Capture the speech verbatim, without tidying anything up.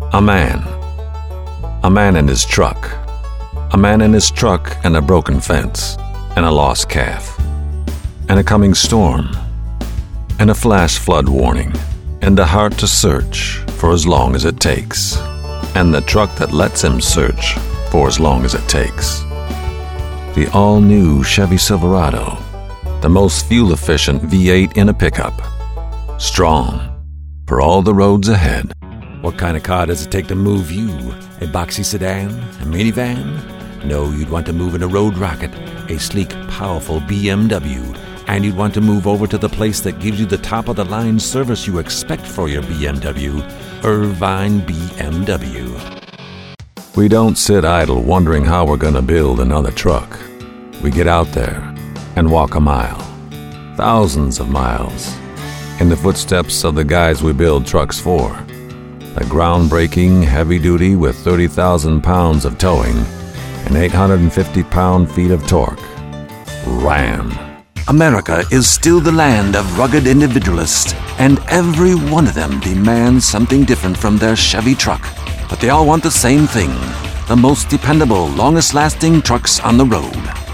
A man. A man and his truck. A man and his truck and a broken fence. And a lost calf. And a coming storm. And a flash flood warning. And a heart to search for as long as it takes. And the truck that lets him search for as long as it takes. The all-new Chevy Silverado. The most fuel-efficient V eight in a pickup. Strong for all the roads ahead. What kind of car does it take to move you? A boxy sedan? A minivan? No, you'd want to move in a Road Rocket, a sleek, powerful B M W. And you'd want to move over to the place that gives you the top-of-the-line service you expect for your B M W, Irvine B M W. We don't sit idle wondering how we're going to build another truck. We get out there and walk a mile, thousands of miles, in the footsteps of the guys we build trucks for. The groundbreaking heavy-duty with thirty thousand pounds of towing and eight hundred fifty pound-feet of torque. Ram. America is still the land of rugged individualists, and every one of them demands something different from their Chevy truck. But they all want the same thing: the most dependable, longest-lasting trucks on the road.